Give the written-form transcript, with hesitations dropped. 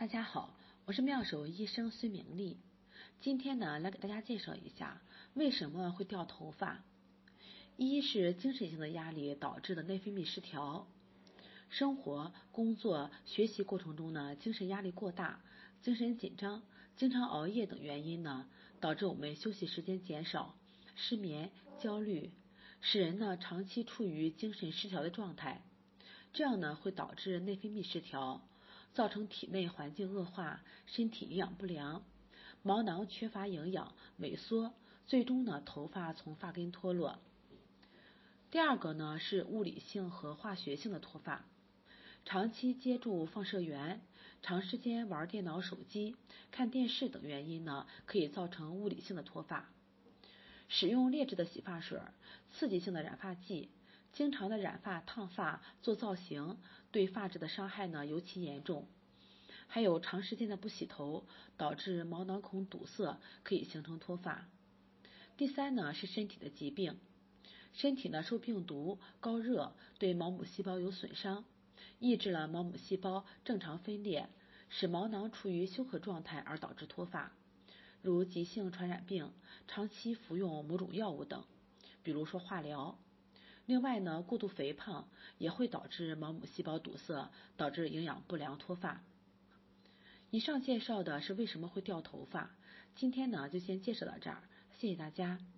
大家好，我是妙手医生孙明丽。今天呢，来给大家介绍一下为什么会掉头发。一是精神性的压力导致的内分泌失调，生活、工作、学习过程中呢，精神压力过大、精神紧张、经常熬夜等原因呢，导致我们休息时间减少，失眠、焦虑，使人呢长期处于精神失调的状态。这样呢会导致内分泌失调，造成体内环境恶化，身体营养不良，毛囊缺乏营养，萎缩，最终呢头发从发根脱落。第二个呢是物理性和化学性的脱发，长期接触放射源，长时间玩电脑、手机、看电视等原因呢，可以造成物理性的脱发。使用劣质的洗发水、刺激性的染发剂，经常的染发、烫发、做造型，对发质的伤害呢尤其严重。还有长时间的不洗头，导致毛囊孔堵塞，可以形成脱发。第三呢是身体的疾病，身体呢受病毒、高热对毛母细胞有损伤，抑制了毛母细胞正常分裂，使毛囊处于休克状态而导致脱发。如急性传染病、长期服用某种药物等，比如说化疗。另外呢，过度肥胖也会导致毛母细胞堵塞，导致营养不良脱发。以上介绍的是为什么会掉头发，今天呢就先介绍到这儿，谢谢大家。